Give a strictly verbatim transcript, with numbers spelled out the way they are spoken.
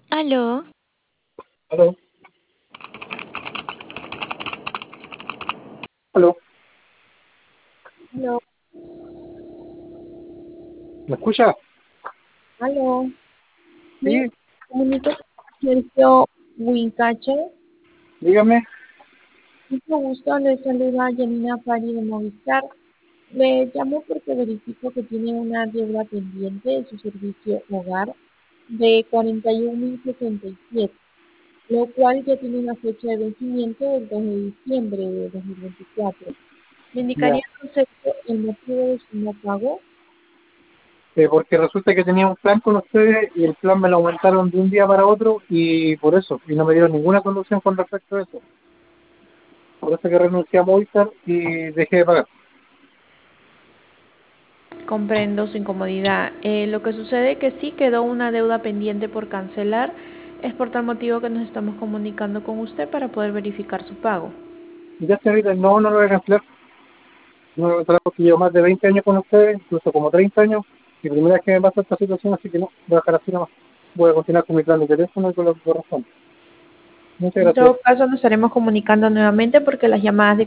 Aló, Aló, aló, Aló, ¿me escucha? aló. Sí, Sí, comunico con Sergio Wincache. dígame. Mucho gusto, le saluda Janina Fari de Movistar. Le llamo porque verifico que tiene una deuda pendiente de su servicio hogar de cuarenta y un mil sesenta y siete, lo cual ya tiene una fecha de vencimiento del dos de diciembre de dos mil veinticuatro. ¿Me Ya, indicaría, don Sergio, el motivo de su no pago? eh, porque resulta que tenía un plan con ustedes y el plan me lo aumentaron de un día para otro y por eso, y no me dieron ninguna solución con respecto a eso. Por eso que renuncié a Movistar y dejé de pagar. Comprendo su incomodidad. Eh, lo que sucede es que sí quedó una deuda pendiente por cancelar. Es por tal motivo que nos estamos comunicando con usted para poder verificar su pago. Y ya señorita, no, no lo voy a cancelar. No lo voy a cancelar porque llevo más de veinte años con ustedes, incluso como treinta años, y primera vez que me pasa esta situación, así que no, voy a dejar así nomás. Voy a continuar con mi plan de teléfono y con lo que corresponde. Muchas En gracias. todo caso, nos estaremos comunicando nuevamente porque las llamadas de